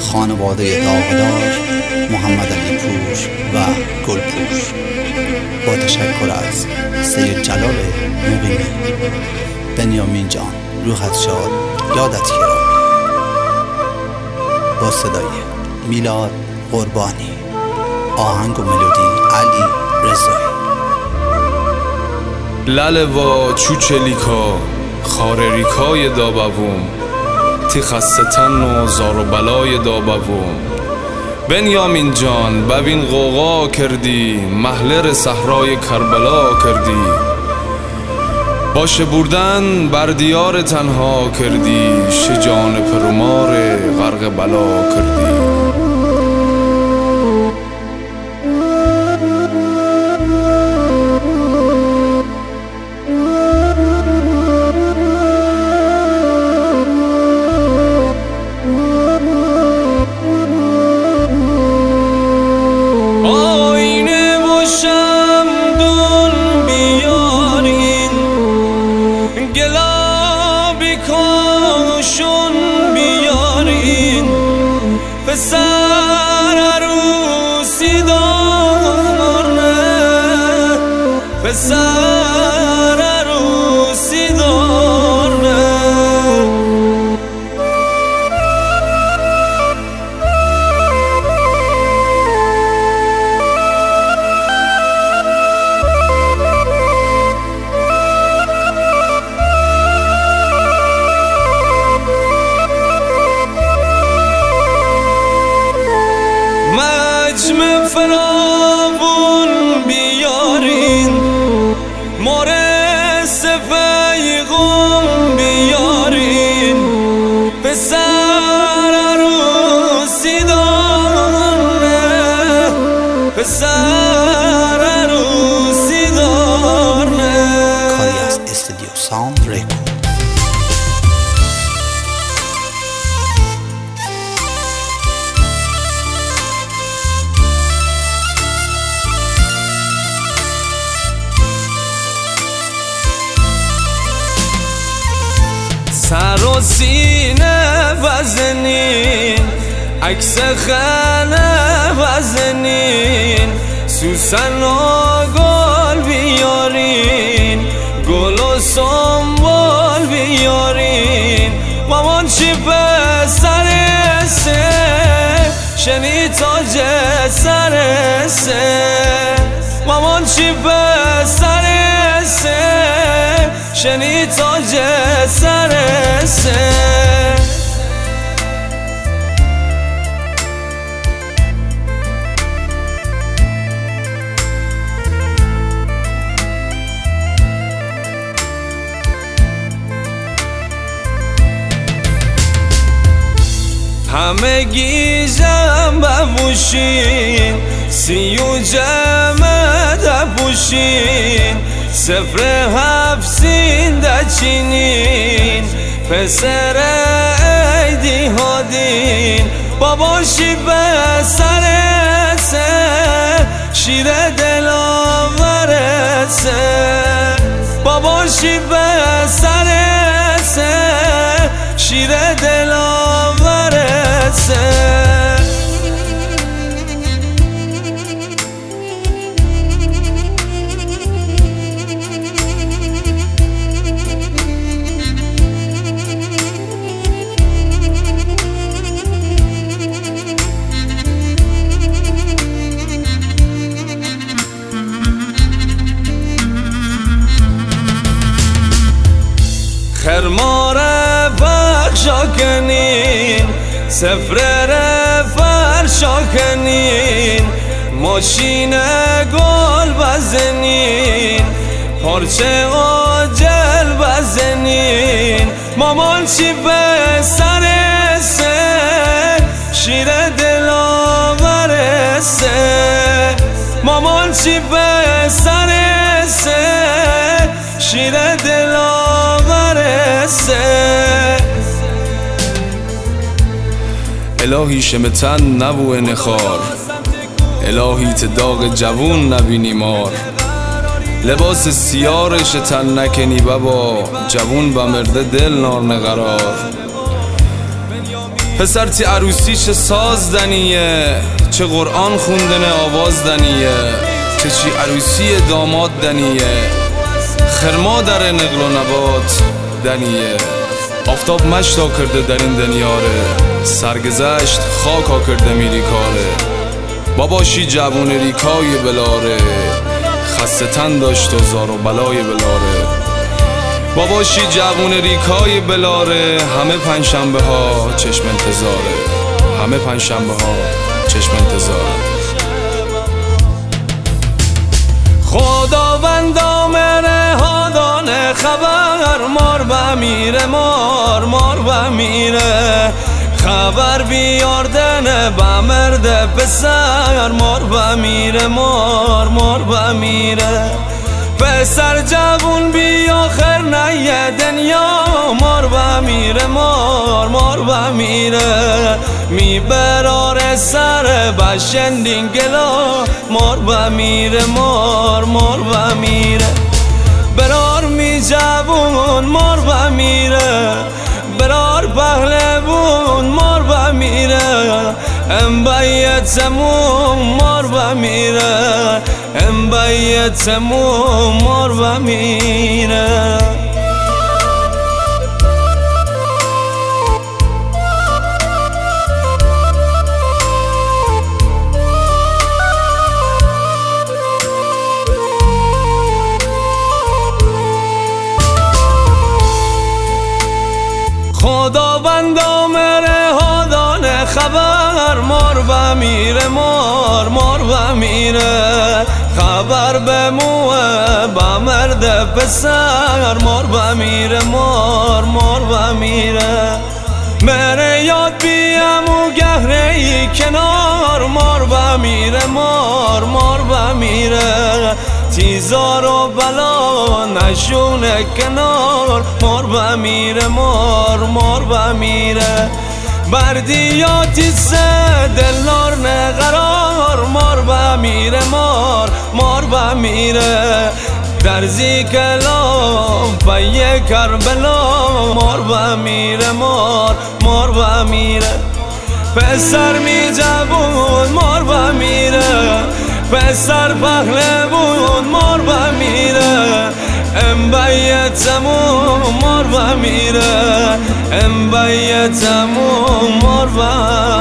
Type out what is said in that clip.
خانواده داغدار، محمد علی پور و گلپور. با تشکر از سید جلال مقیمی. بنیامین جان روحت شاد، یادت گرامی. با صدای میلاد قربانی، آهنگ و ملودی علی رضایی. لالوا چوچلیکا خارریکای دابوم تی خستتن و زار و بلای دابوم. بنیامین جان ببین غوغا کردی، محلر صحرای کربلا کردی. باشه بردن بر دیار تنها کردی، شجان پرومار غرق بلا کردی. پسر عروسی دارنه، پسر عروسی دارنه. مجمع فراوون بیارین، مورس پیغام بیارین. پسر عروسی دارنه، پسر عروسی دارنه. کاری از استودیو ساوند ریکورد. سر و سینه وزنین، عکس خانه وزنین. سوسن و گل بیارین، گل و سنبول بیارین. مامان چی پسر سه، شنی تاج سر سه. مامان چی پسر سه، شنی تاج سر سه. همه گیزم بپوشین، سی و جمع دپوشین. سفر حفظین دچینین، پسر ایدی هادین. باباشی پسر سه، شیر دلاور سه. باباشی پسر سه، شیر دلاور سه. خرمار بخشا کنین، سفره فرشا کنین. ماشین گل بزنین، پارچه آجل بزنین. مامان چی پسر سه، شیر دلاور سه. مامان چی پسر سه، شیر دلاور سه. الهی شمتن نبو نخار، الهی تداغ جوون نبینی مار. لباس سیارش تن نکنی بابا، جوون با مرده دل نار نقرار. پسر تی عروسی چه ساز دنیه، چه قرآن خوندن آواز دنیه، چه چی عروسی داماد دنیه، خرما در نقل و نبات دنیه. آفتاب مشتا کرده در این دنیاره، سرگذشت خاکا کرده میری کاره. باباشی جوون ریکای بلاره، خسته تن داشت و زار و بلای بلاره. باباشی جوون ریکای بلاره، همه پنجشنبه ها چشم انتظاره، همه پنجشنبه ها چشم انتظاره. خداوندا مره ها دانه خبر، مار بمیره مار بمیره. خبر بیاردن بمرد پسر، مار بمیره مار بمیره. پسر جوون بی آخر نیه دنیا، مار بمیره مار بمیره. می براره سر بشندین گلا، مار بمیره مار بمیره. برار می جوون مار بمیره، برار پهلوون مار بمیره. ام بیتمون مار بمیره، ام بیتمون مار بمیره. خداوندا مره ها دانه خبر، مار بمیره مار بمیره. خبر به موه بمرد پسر، مار بمیره مار بمیره. مره یاد بیم و گهره ای کنار، مار بمیره مار بمیره. تیزار و بلا نشونه کنار، مار بمیره مار بمیره. بردیاتی سه دلار نقرار، مار بمیره مار بمیره. درزی کلام پی کربلا، مار بمیره مار بمیره. پسر می جوون مار بمیره، پسر پهلوون مار بمیره. ام بیتمون مار بمیره، ام بیتمون مار بمیره.